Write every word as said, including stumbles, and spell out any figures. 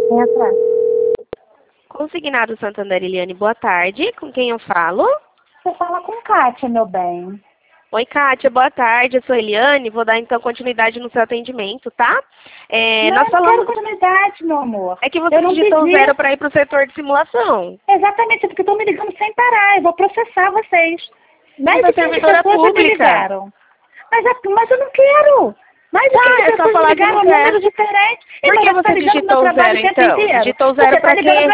Entra. Consignado Santander, Eliane, boa tarde. Com quem eu falo? Você fala com Kátia, meu bem. Oi, Kátia, boa tarde. Eu sou Eliane. Vou dar então continuidade no seu atendimento, tá? É, Não, nós eu não quero falamos. continuidade, meu amor. É que você Eu não digitou pedi. zero para ir para o setor de simulação. Exatamente, porque estão me ligando sem parar. Eu vou processar vocês. Mais Mas a de quinze servidora pessoas já me pública. ligaram. Mas, é- mas eu não quero. Mais de Tá, quinze é só pessoas me falar que ligaram não a quer. números diferentes. E Por mas que você está você ligando no meu digitou o trabalho zero, o tempo então? inteiro. Digitou o zero Você está para ligando quê?